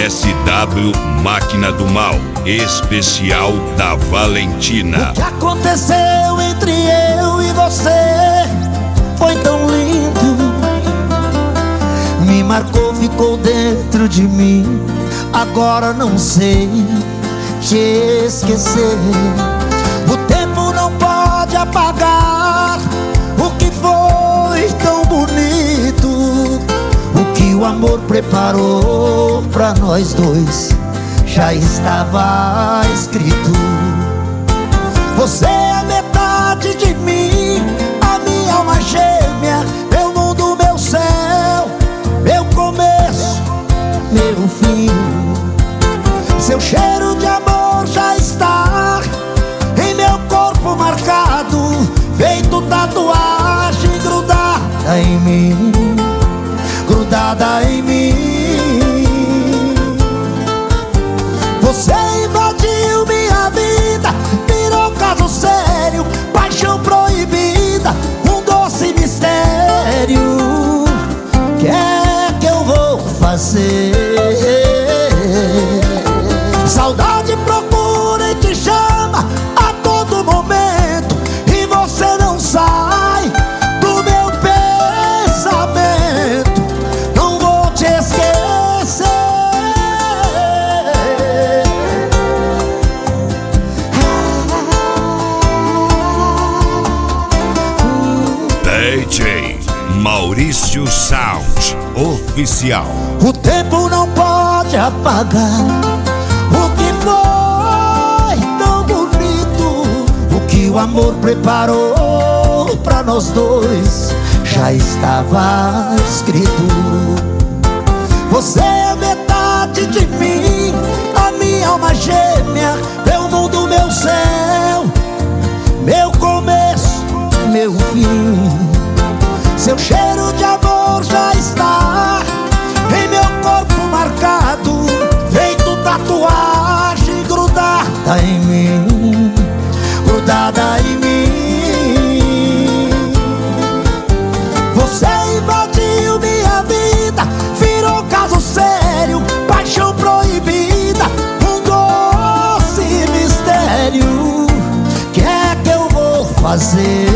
SW Máquina do Mal, especial da Valentina. O que aconteceu entre eu e você foi tão lindo, me marcou, ficou dentro de mim. Agora não sei te esquecer. O tempo não pode apagar o que foi tão bonito, o que o amor preparou pra nós dois já estava escrito. Você é metade de mim, a minha alma gêmea, meu mundo, meu céu, meu começo, meu fim. Seu cheiro de amor já está em meu corpo marcado, feito tatuagem grudada em mim, grudada em mim. Você invadiu minha vida, virou caso sério, paixão proibida, um doce mistério. Que é que eu vou fazer? Saudade procura e te chama a todo momento, e você não sai do meu pensamento. Não vou te esquecer. DJ Maurício Sound Oficial. O tempo não pode apagar o que foi tão bonito, o que o amor preparou pra nós dois já estava escrito. Você é metade de mim, a minha alma gêmea, meu mundo, meu céu, meu começo, meu fim. Seu cheiro de amor já está em meu corpo marcado, feito tatuagem grudada em mim, grudada em mim. Você invadiu minha vida, virou caso sério, paixão proibida, um doce mistério. Que é que eu vou fazer?